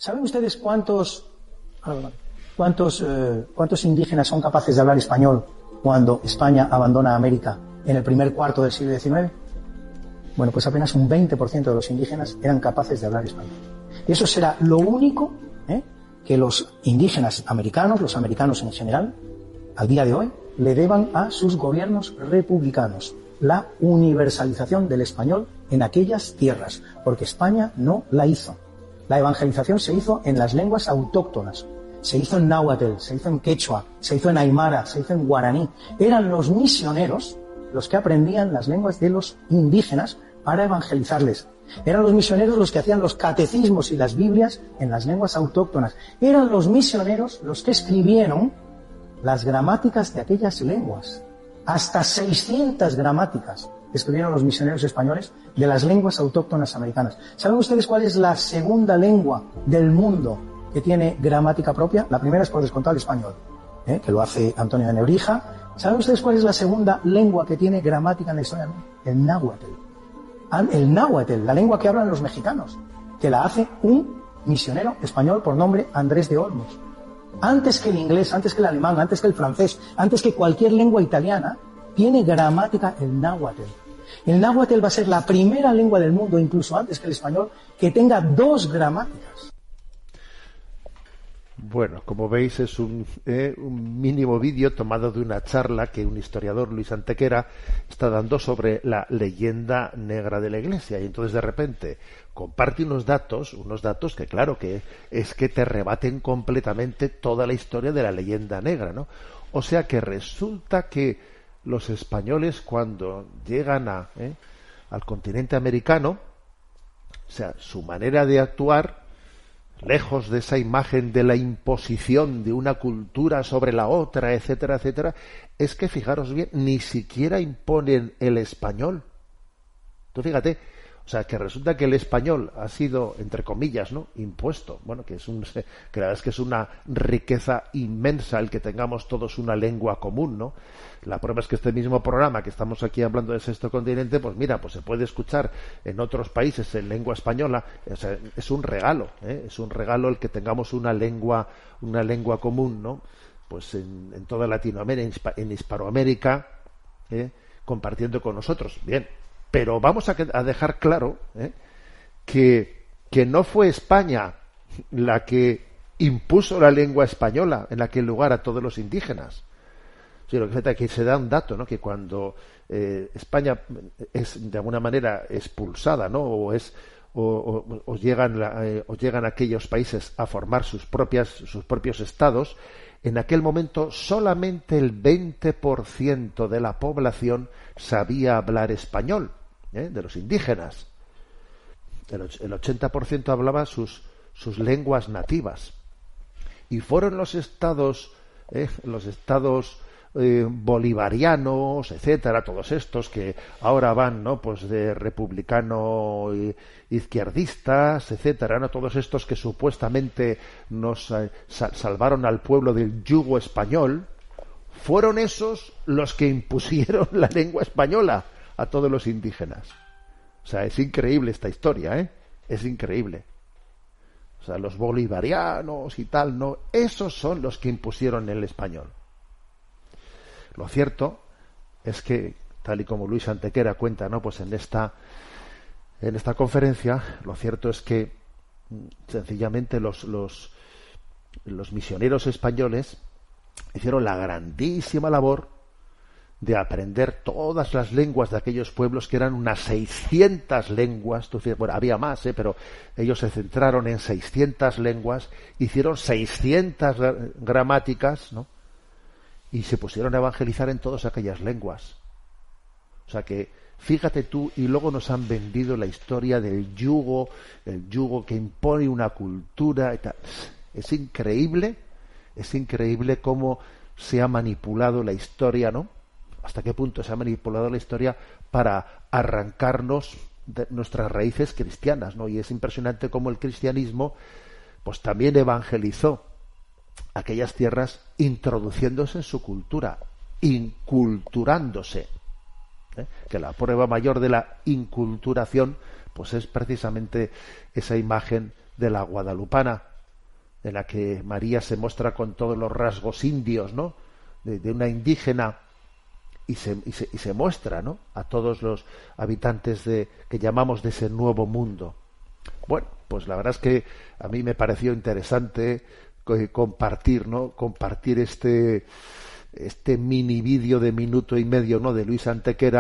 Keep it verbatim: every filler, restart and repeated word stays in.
¿Saben ustedes cuántos, cuántos, eh, cuántos indígenas son capaces de hablar español cuando España abandona América en el primer cuarto del siglo diecinueve? Bueno, pues apenas un veinte por ciento de los indígenas eran capaces de hablar español. Y eso será lo único ¿eh? que los indígenas americanos, los americanos en general, al día de hoy, le deban a sus gobiernos republicanos. La universalización del español en aquellas tierras, porque España no la hizo. La evangelización se hizo en las lenguas autóctonas. Se hizo en náhuatl, se hizo en quechua, se hizo en aymara, se hizo en guaraní. Eran los misioneros los que aprendían las lenguas de los indígenas para evangelizarles. Eran los misioneros los que hacían los catecismos y las Biblias en las lenguas autóctonas. Eran los misioneros los que escribieron las gramáticas de aquellas lenguas. Hasta seiscientas gramáticas escribieron los misioneros españoles de las lenguas autóctonas americanas. ¿Saben ustedes cuál es la segunda lengua del mundo que tiene gramática propia? La primera es por descontado el español, ¿eh? que lo hace Antonio de Nebrija. ¿Saben ustedes cuál es la segunda lengua que tiene gramática en la historia? El náhuatl. El náhuatl, la lengua que hablan los mexicanos, que la hace un misionero español por nombre Andrés de Olmos. Antes que el inglés, antes que el alemán, antes que el francés, antes que cualquier lengua italiana, tiene gramática el náhuatl. El náhuatl va a ser la primera lengua del mundo, incluso antes que el español, que tenga dos gramáticas. Bueno, como veis es un, eh, un mínimo vídeo tomado de una charla que un historiador, Luis Antequera, está dando sobre la leyenda negra de la Iglesia. Y entonces de repente comparte unos datos, unos datos que claro que es que te rebaten completamente toda la historia de la leyenda negra, ¿no? O sea que resulta que los españoles cuando llegan a, eh, al continente americano, o sea, su manera de actuar, lejos de esa imagen de la imposición de una cultura sobre la otra, etcétera, etcétera, es que, fijaros bien, ni siquiera imponen el español. Tú fíjate, o sea, que resulta que el español ha sido, entre comillas, ¿no?, impuesto. Bueno, que es un, que la verdad es que es una riqueza inmensa el que tengamos todos una lengua común, ¿no? La prueba es que este mismo programa que estamos aquí hablando de Sexto Continente, pues mira, pues se puede escuchar en otros países en lengua española. O sea, es un regalo, ¿eh? Es un regalo el que tengamos una lengua, una lengua común, ¿no? Pues en, en toda Latinoamérica, en Hispanoamérica, ¿eh?, compartiendo con nosotros. Bien, pero vamos a, a dejar claro, ¿eh?, que, que no fue España la que impuso la lengua española en aquel lugar a todos los indígenas. Sí, lo que pasa es que se da un dato, ¿no?, que cuando eh, España es de alguna manera expulsada, ¿no?, o es o, o, o llegan la, eh, o llegan aquellos países a formar sus propias sus propios estados, en aquel momento solamente el veinte por ciento de la población sabía hablar español, ¿eh?, de los indígenas. El, el ochenta por ciento hablaba sus sus lenguas nativas. Y fueron los estados eh, los estados Eh, bolivarianos, etcétera, todos estos que ahora van, ¿no?, pues de republicano eh, izquierdistas, etcétera, ¿no?, todos estos que supuestamente nos eh, sal- salvaron al pueblo del yugo español, fueron esos los que impusieron la lengua española a todos los indígenas. O sea, es increíble esta historia, ¿eh? Es increíble. O sea, los bolivarianos y tal, ¿no?, esos son los que impusieron el español. Lo cierto es que, tal y como Luis Antequera cuenta, ¿no?, pues en esta en esta conferencia, lo cierto es que sencillamente los los los misioneros españoles hicieron la grandísima labor de aprender todas las lenguas de aquellos pueblos, que eran unas seiscientas lenguas. Tú, bueno, había más, ¿eh?, pero ellos se centraron en seiscientas lenguas, hicieron seiscientas gramáticas, ¿no?, y se pusieron a evangelizar en todas aquellas lenguas. O sea que, fíjate tú, y luego nos han vendido la historia del yugo, el yugo que impone una cultura y tal. Es increíble, es increíble cómo se ha manipulado la historia, ¿no? Hasta qué punto se ha manipulado la historia para arrancarnos de nuestras raíces cristianas, ¿no? Y es impresionante cómo el cristianismo, pues también evangelizó aquellas tierras introduciéndose en su cultura, inculturándose, ¿eh? Que la prueba mayor de la inculturación, pues es precisamente esa imagen de la guadalupana, en la que María se muestra con todos los rasgos indios, ¿no? De, de una indígena, y se, y se, y se muestra, ¿no?, a todos los habitantes de que llamamos de ese nuevo mundo. Bueno, pues la verdad es que a mí me pareció interesante compartir, ¿no?, compartir este este mini vídeo de minuto y medio, ¿no?, de Luis Antequera,